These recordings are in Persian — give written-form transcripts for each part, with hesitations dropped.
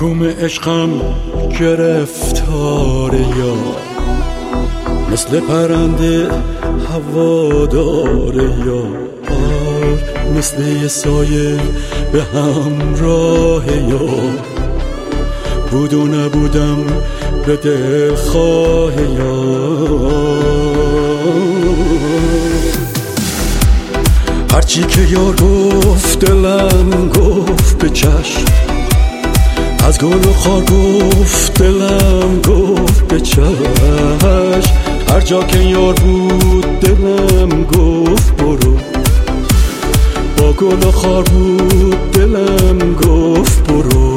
محکوم عشقم گرفتار یار، مثل پرنده هوادار یار، مثل یه سایه به همراه یار، بود و نبودم به دلخواه یار. هرچی که یار گفت دلم گفت به چشم، از گل و خار گفت دلم گفت به چشم، هر جا که یار بود دلم گفت برو، با گل و خار بود دلم گفت برو.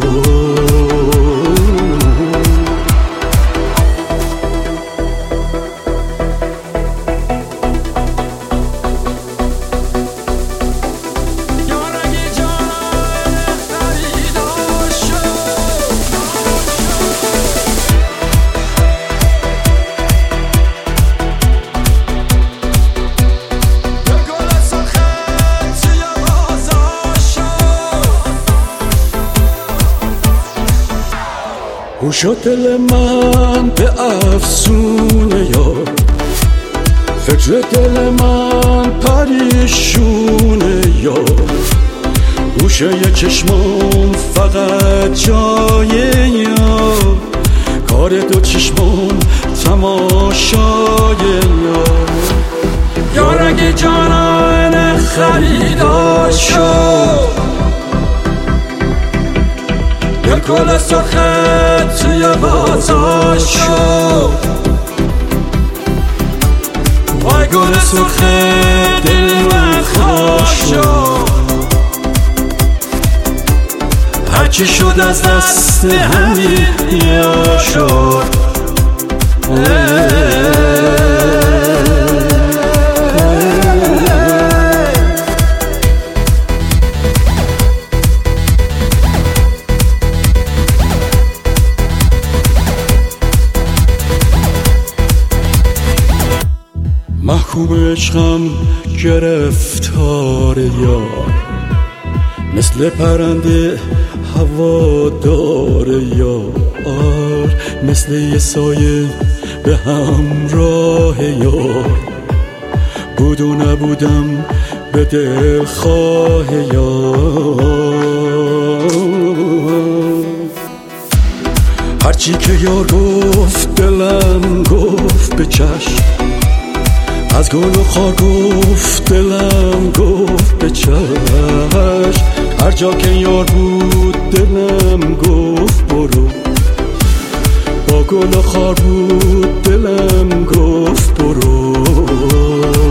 شد دل من به افسونه یار، فکر دل من پریشونه یار، گوشه چشمام فقط جای یار، کار دو چشمام تماشای یار. یار اگه جانان خریدار شد، یه گل سرخت توی بازار شد، وای گل سرخت دل من خوش شد، هرچی شد از دست همین یا شد. محکوم عشقم گرفتار یار، مثل پرنده هوادار یار، مثل یه سایه به همراه یار، بود و نبودم به دلخواه یار. هرچی که یار گفت دلم گفت به چشم، از گل و خار گفت دلم گفت به چشم، هر جا که یار بود دلم گفت برو، با گل و خار بود دلم گفت برو.